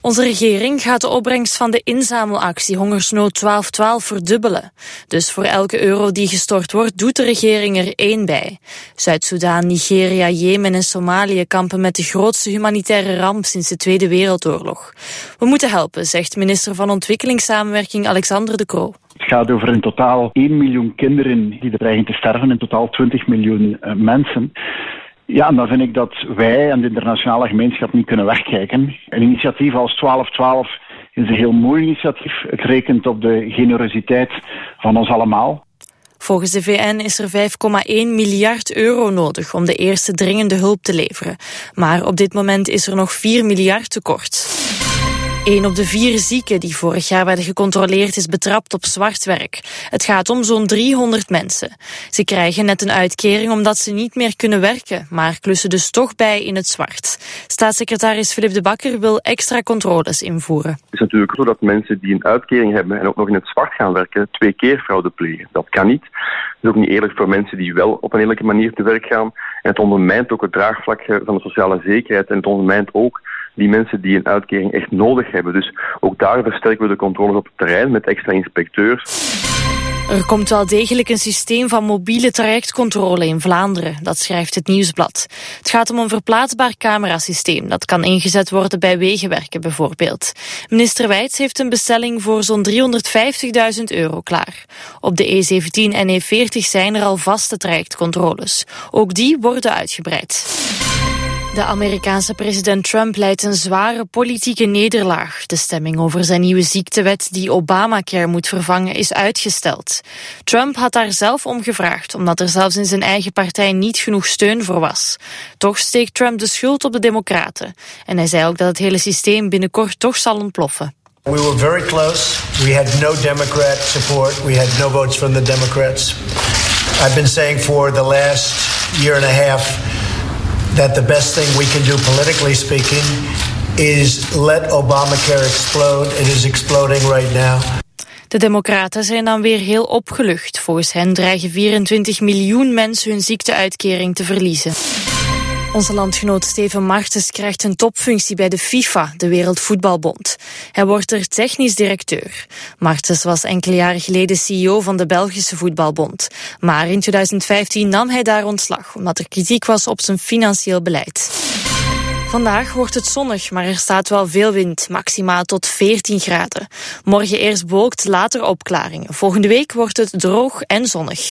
Onze regering gaat de opbrengst van de inzamelactie Hongersnood 1212 verdubbelen. Dus voor elke euro die gestort wordt, doet de regering er 1 bij. Zuid-Soedan, Nigeria, Jemen en Somalië kampen met de grootste humanitaire ramp sinds de Tweede Wereldoorlog. We moeten helpen, zegt minister van Ontwikkelingssamenwerking Alexander De Croo. Het gaat over in totaal 1 miljoen kinderen die dreigen te sterven, in totaal 20 miljoen mensen. Ja, en dan vind ik dat wij en de internationale gemeenschap niet kunnen wegkijken. Een initiatief als 1212 is een heel mooi initiatief. Het rekent op de generositeit van ons allemaal. Volgens de VN is er 5,1 miljard euro nodig om de eerste dringende hulp te leveren. Maar op dit moment is er nog 4 miljard tekort. 1 op de 4 zieken die vorig jaar werden gecontroleerd is betrapt op zwart werk. Het gaat om zo'n 300 mensen. Ze krijgen net een uitkering omdat ze niet meer kunnen werken, maar klussen dus toch bij in het zwart. Staatssecretaris Philip De Bakker wil extra controles invoeren. Het is natuurlijk zo dat mensen die een uitkering hebben en ook nog in het zwart gaan werken, 2 keer fraude plegen. Dat kan niet. Het is ook niet eerlijk voor mensen die wel op een eerlijke manier te werk gaan. En het ondermijnt ook het draagvlak van de sociale zekerheid en het ondermijnt ook die mensen die een uitkering echt nodig hebben. Dus ook daar versterken we de controles op het terrein met extra inspecteurs. Er komt wel degelijk een systeem van mobiele trajectcontrole in Vlaanderen, dat schrijft het Nieuwsblad. Het gaat om een verplaatsbaar camerasysteem dat kan ingezet worden bij wegenwerken bijvoorbeeld. Minister Wijts heeft een bestelling voor zo'n €350.000 klaar. Op de E17 en E40 zijn er al vaste trajectcontroles. Ook die worden uitgebreid. De Amerikaanse president Trump lijdt een zware politieke nederlaag. De stemming over zijn nieuwe ziektewet die Obamacare moet vervangen is uitgesteld. Trump had daar zelf om gevraagd, omdat er zelfs in zijn eigen partij niet genoeg steun voor was. Toch steekt Trump de schuld op de Democraten. En hij zei ook dat het hele systeem binnenkort toch zal ontploffen. We were very close. We had no Democrat support. We had no votes from the Democrats. I've been saying for the last year and a half that the best thing we can do politically speaking is let Obamacare explode. It is exploding right now. De Democraten zijn dan weer heel opgelucht. Volgens hen dreigen 24 miljoen mensen hun ziekteuitkering te verliezen. Onze landgenoot Steven Martens krijgt een topfunctie bij de FIFA, de Wereldvoetbalbond. Hij wordt er technisch directeur. Martens was enkele jaren geleden CEO van de Belgische Voetbalbond. Maar in 2015 nam hij daar ontslag, omdat er kritiek was op zijn financieel beleid. Vandaag wordt het zonnig, maar er staat wel veel wind, maximaal tot 14 graden. Morgen eerst bewolkt, later opklaringen. Volgende week wordt het droog en zonnig.